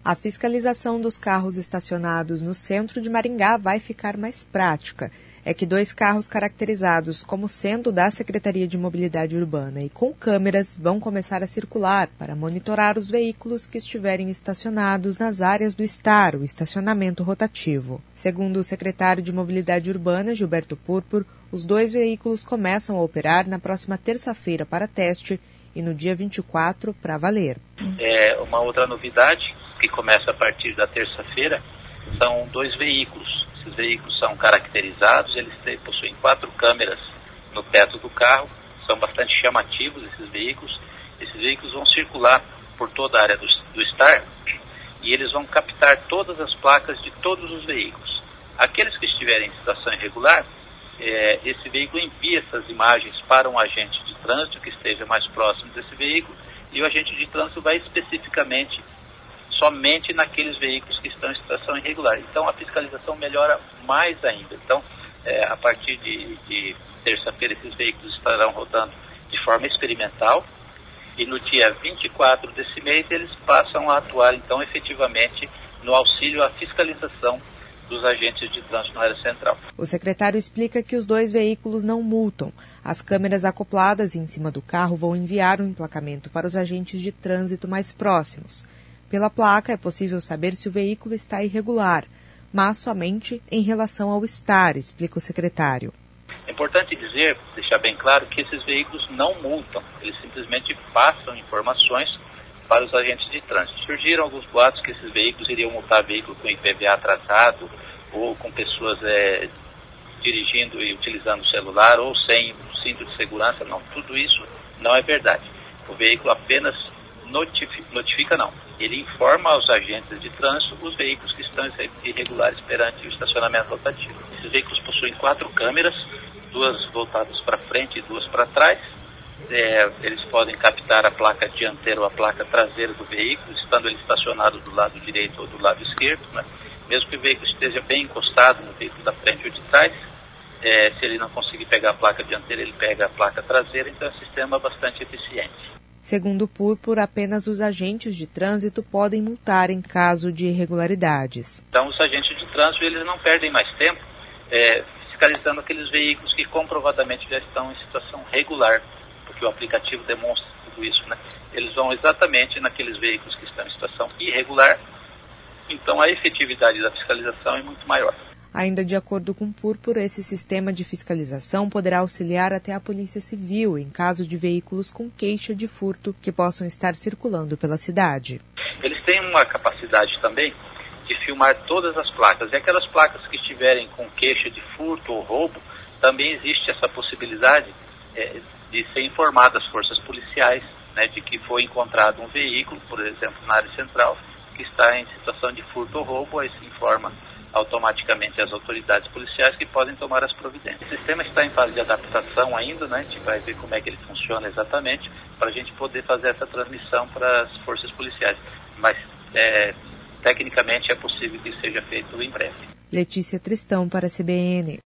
A fiscalização dos carros estacionados no centro de Maringá vai ficar mais prática. É que 2 carros caracterizados como sendo da Secretaria de Mobilidade Urbana e com câmeras vão começar a circular para monitorar os veículos que estiverem estacionados nas áreas do STAR, o estacionamento rotativo. Segundo o secretário de Mobilidade Urbana, Gilberto Purpur, os 2 veículos começam a operar na próxima terça-feira para teste e no dia 24 para valer. Uma outra novidade que começa a partir da terça-feira são 2 veículos. Esses veículos são caracterizados, eles possuem 4 câmeras no teto do carro, são bastante chamativos esses veículos. Esses veículos vão circular por toda a área do STAR e eles vão captar todas as placas de todos os veículos. Aqueles que estiverem em situação irregular, esse veículo envia essas imagens para um agente de trânsito que esteja mais próximo desse veículo e o agente de trânsito vai especificamente somente naqueles veículos que estão em situação irregular. Então, a fiscalização melhora mais ainda. Então, a partir de terça-feira, esses veículos estarão rodando de forma experimental e no dia 24 desse mês, eles passam a atuar, então, efetivamente no auxílio à fiscalização dos agentes de trânsito na área central. O secretário explica que os 2 veículos não multam. As câmeras acopladas em cima do carro vão enviar um emplacamento para os agentes de trânsito mais próximos. Pela placa é possível saber se o veículo está irregular, mas somente em relação ao STAR, explica o secretário. É importante deixar bem claro que esses veículos não multam, eles simplesmente passam informações para os agentes de trânsito. Surgiram alguns boatos que esses veículos iriam multar veículo com IPVA atrasado ou com pessoas dirigindo e utilizando o celular ou sem cinto de segurança. Não, tudo isso não é verdade. O veículo apenas notifica não. Ele informa aos agentes de trânsito os veículos que estão irregulares perante o estacionamento rotativo. Esses veículos possuem 4 câmeras, 2 voltadas para frente e 2 para trás. Eles podem captar a placa dianteira ou a placa traseira do veículo, estando ele estacionado do lado direito ou do lado esquerdo, né? Mesmo que o veículo esteja bem encostado no veículo da frente ou de trás, se ele não conseguir pegar a placa dianteira, ele pega a placa traseira, então é um sistema bastante eficiente. Segundo o Purpur, apenas os agentes de trânsito podem multar em caso de irregularidades. Então, os agentes de trânsito eles não perdem mais tempo fiscalizando aqueles veículos que comprovadamente já estão em situação regular, porque o aplicativo demonstra tudo isso, né? Eles vão exatamente naqueles veículos que estão em situação irregular, então a efetividade da fiscalização é muito maior. Ainda de acordo com o Purpur, esse sistema de fiscalização poderá auxiliar até a Polícia Civil em caso de veículos com queixa de furto que possam estar circulando pela cidade. Eles têm uma capacidade também de filmar todas as placas. E aquelas placas que estiverem com queixa de furto ou roubo, também existe essa possibilidade de ser informada às forças policiais, né, de que foi encontrado um veículo, por exemplo, na área central, que está em situação de furto ou roubo, aí se informa automaticamente as autoridades policiais que podem tomar as providências. O sistema está em fase de adaptação ainda, né? A gente vai ver como é que ele funciona exatamente para a gente poder fazer essa transmissão para as forças policiais. Mas, tecnicamente, é possível que isso seja feito em breve. Letícia Tristão para a CBN.